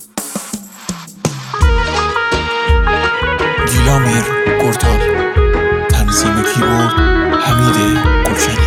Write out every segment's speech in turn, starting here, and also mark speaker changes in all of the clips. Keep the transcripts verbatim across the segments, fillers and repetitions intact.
Speaker 1: دیلامیر گرتال، تنظیم کیبورد حمید گلشنی.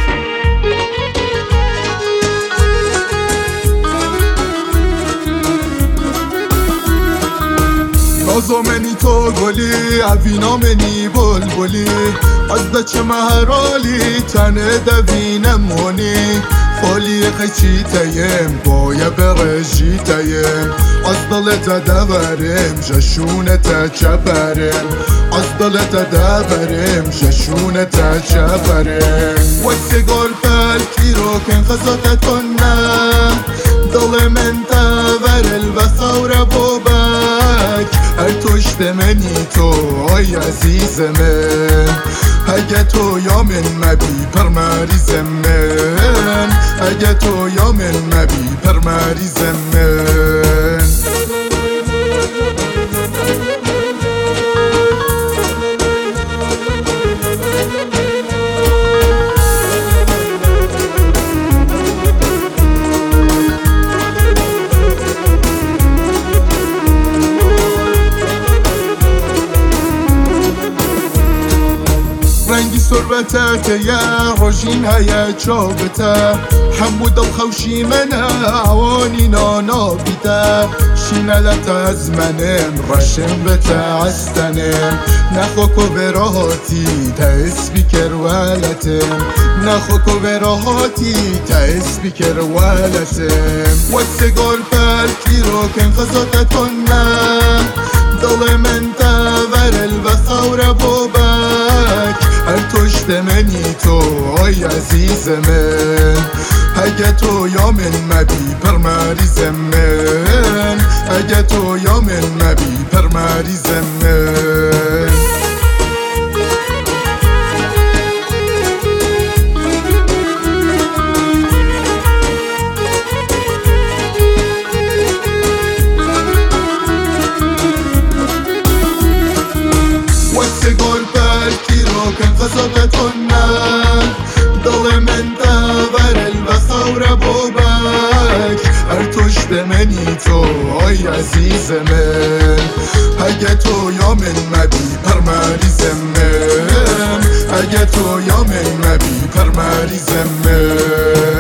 Speaker 2: نازو منی تو گلی اوینا منی بلبلی از دچ مهرالی تنه دوینم مونی خالی قیچی تیم بایا برجی تیم از دلت دورم جشونت چپرم از دلت دورم جشونت چپرم و سیگار پلکی رو کن خزاتتونم دل من تور البخور بوبک هر توشت منی تو آی عزیز من اگه تو یا من مبی پر مریض من اگه تو یا من مبی پر مریض من رنگی سربته که یه روژین هیا چابته حمود الخوشی منه عوانی نانا بیده شینلت از منم رشم بته عستنم نخوکو براهاتی تا اسبی کرولتم نخوکو براهاتی تا اسبی کرولتم و سیگار پلکی رو کن خزاتتونم دل من تور البخور بوبک هر توشت منی تو آی عزیز من اگه تو یا من مبی پر مریض من اگه تو یا من مبی پر مریض من سیگار پلکی رو کن خزاتتونم دل من تور البخور بوبک هر توشت منی تو آی عزیز من اگه تو یا من مبی پر مریض من اگه تو یا من مبی پر مریض من